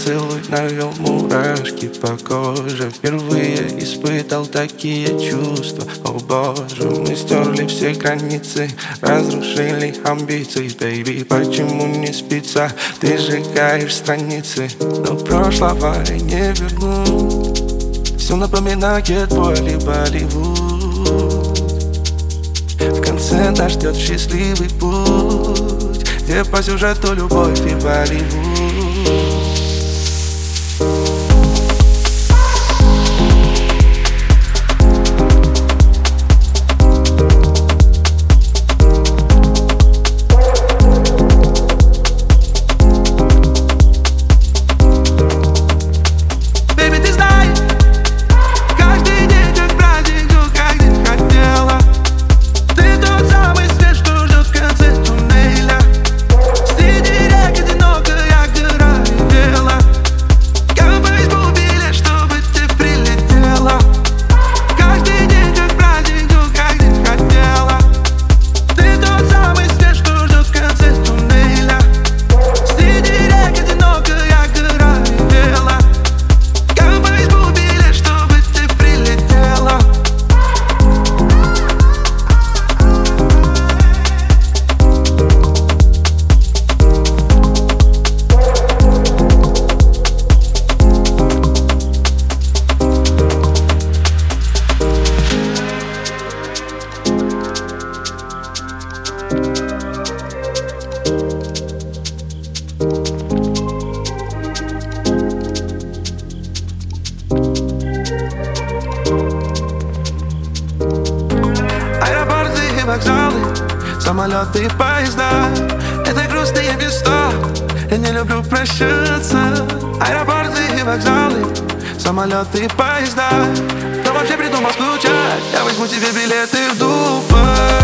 поцелуй навел мурашки по коже. Впервые испытал такие чувства. О боже, мы стерли все границы, разрушили амбиции. Бэйби, почему не спится? Ты сжигаешь страницы, но прошлого не вернуть. Все напоминает боли Болливуд. В конце нас ждет счастливый путь, где по сюжету любовь и Болливуд. Вокзалы, самолеты и поезда — это грустные места, я не люблю прощаться. Аэропорты и вокзалы, самолеты и поезда. Кто вообще придумал скучать? Я возьму тебе билеты в Дубай.